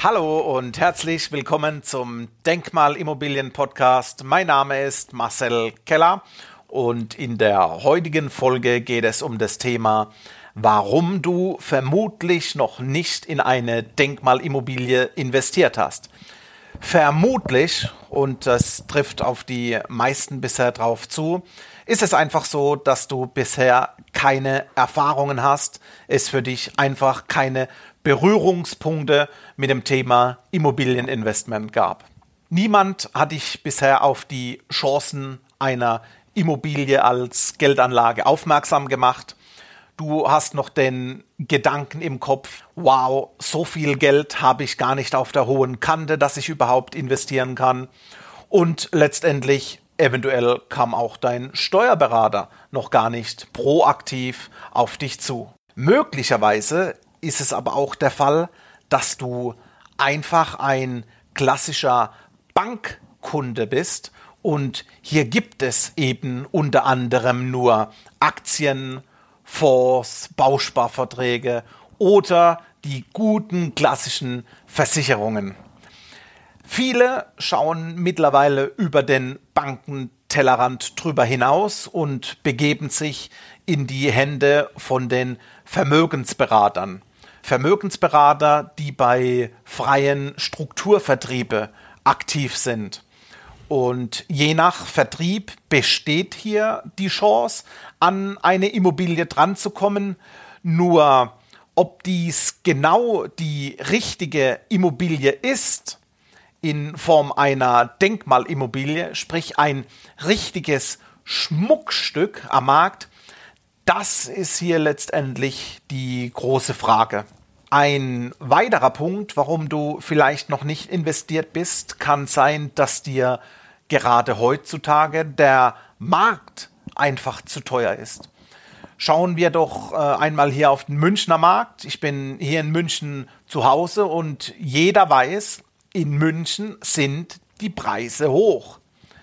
Hallo und herzlich willkommen zum Denkmalimmobilien-Podcast. Mein Name ist Marcel Keller und in der heutigen Folge geht es um das Thema, warum du vermutlich noch nicht in eine Denkmalimmobilie investiert hast. Vermutlich, und das trifft auf die meisten bisher drauf zu, ist es einfach so, dass du bisher keine Erfahrungen hast, es für dich einfach keine Berührungspunkte mit dem Thema Immobilieninvestment gab. Niemand hat dich bisher auf die Chancen einer Immobilie als Geldanlage aufmerksam gemacht. Du hast noch den Gedanken im Kopf, wow, so viel Geld habe ich gar nicht auf der hohen Kante, dass ich überhaupt investieren kann. Und letztendlich, eventuell kam auch dein Steuerberater noch gar nicht proaktiv auf dich zu. Möglicherweise ist es aber auch der Fall, dass du einfach ein klassischer Bankkunde bist und hier gibt es eben unter anderem nur Aktien, Fonds, Bausparverträge oder die guten klassischen Versicherungen. Viele schauen mittlerweile über den Bankentellerrand drüber hinaus und begeben sich in die Hände von den Vermögensberatern. Vermögensberater, die bei freien Strukturvertriebe aktiv sind. Und je nach Vertrieb besteht hier die Chance, an eine Immobilie dranzukommen. Nur ob dies genau die richtige Immobilie ist, in Form einer Denkmalimmobilie, sprich ein richtiges Schmuckstück am Markt, das ist hier letztendlich die große Frage. Ein weiterer Punkt, warum du vielleicht noch nicht investiert bist, kann sein, dass dir gerade heutzutage der Markt einfach zu teuer ist. Schauen wir doch einmal hier auf den Münchner Markt. Ich bin hier in München zu Hause und jeder weiß, in München sind die Preise hoch.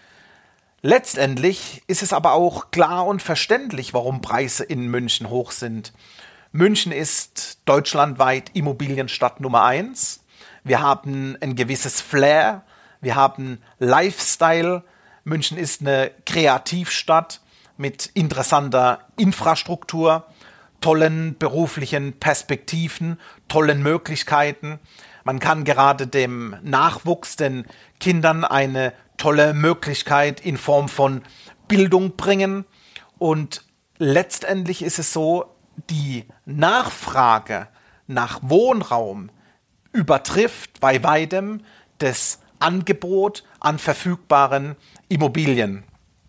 Letztendlich ist es aber auch klar und verständlich, warum Preise in München hoch sind. München ist deutschlandweit Immobilienstadt Nummer 1. Wir haben ein gewisses Flair, wir haben Lifestyle. München ist eine Kreativstadt mit interessanter Infrastruktur, tollen beruflichen Perspektiven, tollen Möglichkeiten. Man kann gerade dem Nachwuchs, den Kindern eine tolle Möglichkeit in Form von Bildung bringen. Und letztendlich ist es so, die Nachfrage nach Wohnraum übertrifft bei weitem das Angebot an verfügbaren Immobilien.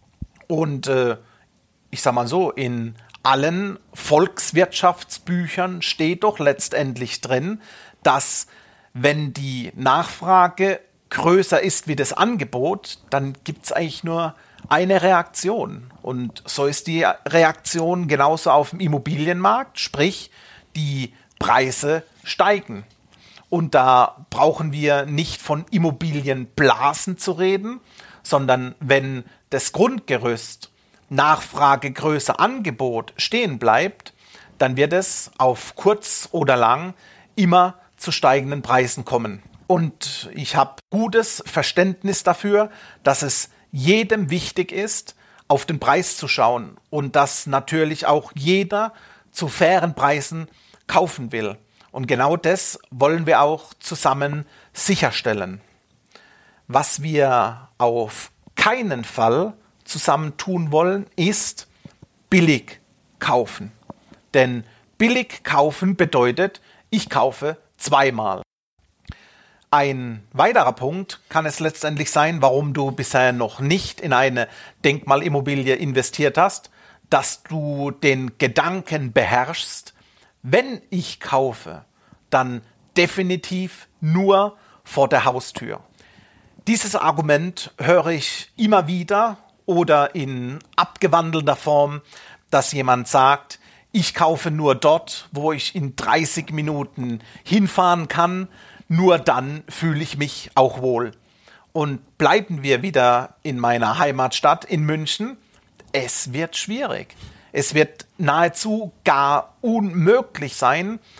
Und ich sage mal so, in allen Volkswirtschaftsbüchern steht doch letztendlich drin, dass wenn die Nachfrage größer ist wie das Angebot, dann gibt es eigentlich nur eine Reaktion. Und so ist die Reaktion genauso auf dem Immobilienmarkt, sprich die Preise steigen. Und da brauchen wir nicht von Immobilienblasen zu reden, sondern wenn das Grundgerüst Nachfrage größer Angebot stehen bleibt, dann wird es auf kurz oder lang immer zu steigenden Preisen kommen. Und ich habe gutes Verständnis dafür, dass es jedem wichtig ist, auf den Preis zu schauen und dass natürlich auch jeder zu fairen Preisen kaufen will. Und genau das wollen wir auch zusammen sicherstellen. Was wir auf keinen Fall zusammen tun wollen, ist billig kaufen. Denn billig kaufen bedeutet, ich kaufe zweimal. Ein weiterer Punkt kann es letztendlich sein, warum du bisher noch nicht in eine Denkmalimmobilie investiert hast, dass du den Gedanken beherrschst, wenn ich kaufe, dann definitiv nur vor der Haustür. Dieses Argument höre ich immer wieder oder in abgewandelter Form, dass jemand sagt, ich kaufe nur dort, wo ich in 30 Minuten hinfahren kann, nur dann fühle ich mich auch wohl. Und bleiben wir wieder in meiner Heimatstadt in München, es wird schwierig. Es wird nahezu gar unmöglich sein,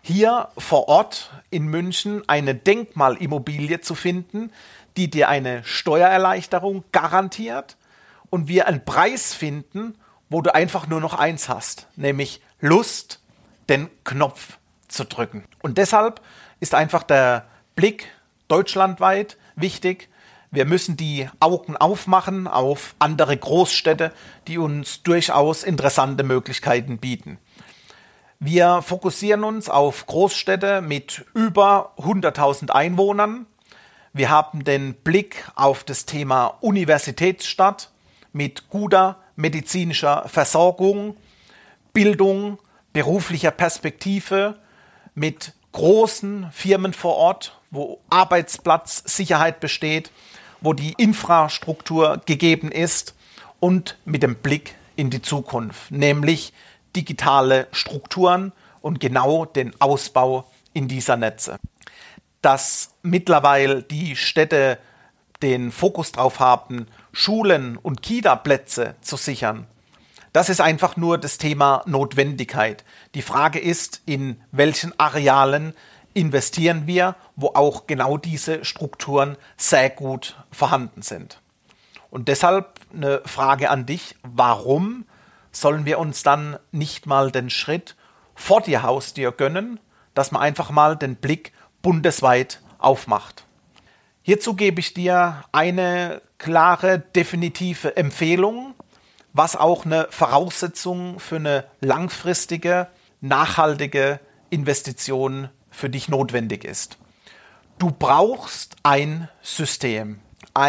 hier vor Ort in München eine Denkmalimmobilie zu finden, die dir eine Steuererleichterung garantiert und wir einen Preis finden, wo du einfach nur noch eins hast, nämlich Lust, den Knopf zu drücken. Und deshalb ist einfach der Blick deutschlandweit wichtig. Wir müssen die Augen aufmachen auf andere Großstädte, die uns durchaus interessante Möglichkeiten bieten. Wir fokussieren uns auf Großstädte mit über 100.000 Einwohnern. Wir haben den Blick auf das Thema Universitätsstadt mit guter medizinischer Versorgung, Bildung, beruflicher Perspektive, mit großen Firmen vor Ort, wo Arbeitsplatzsicherheit besteht, wo die Infrastruktur gegeben ist und mit dem Blick in die Zukunft, nämlich digitale Strukturen und genau den Ausbau in dieser Netze. Dass mittlerweile die Städte den Fokus drauf haben, Schulen und Kita-Plätze zu sichern, das ist einfach nur das Thema Notwendigkeit. Die Frage ist, in welchen Arealen investieren wir, wo auch genau diese Strukturen sehr gut vorhanden sind. Und deshalb eine Frage an dich: Warum sollen wir uns dann nicht mal den Schritt vor die Haustür gönnen, dass man einfach mal den Blick bundesweit aufmacht? Hierzu gebe ich dir eine klare, definitive Empfehlung, was auch eine Voraussetzung für eine langfristige, nachhaltige Investition für dich notwendig ist. Du brauchst ein System,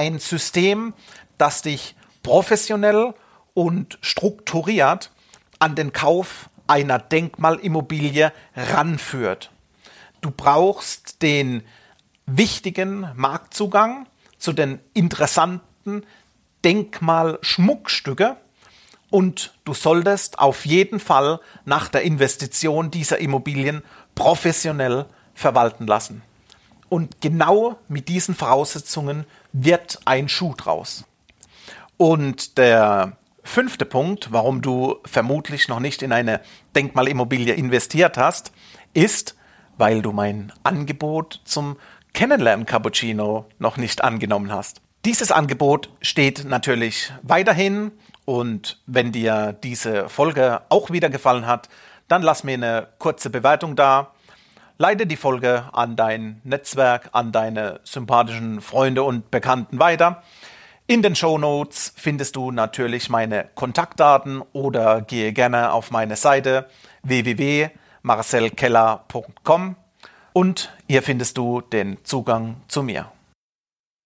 das dich professionell und strukturiert an den Kauf einer Denkmalimmobilie ranführt. Du brauchst den wichtigen Marktzugang zu den interessanten Denkmalschmuckstücke und du solltest auf jeden Fall nach der Investition dieser Immobilien professionell verwalten lassen. Und genau mit diesen Voraussetzungen wird ein Schuh draus. Und der 5. Punkt, warum du vermutlich noch nicht in eine Denkmalimmobilie investiert hast, ist, weil du mein Angebot zum Kennenlernen-Cappuccino noch nicht angenommen hast. Dieses Angebot steht natürlich weiterhin, und wenn dir diese Folge auch wieder gefallen hat, dann lass mir eine kurze Bewertung da. Leite die Folge an dein Netzwerk, an deine sympathischen Freunde und Bekannten weiter. In den Shownotes findest du natürlich meine Kontaktdaten oder gehe gerne auf meine Seite www.marcelkeller.com und hier findest du den Zugang zu mir.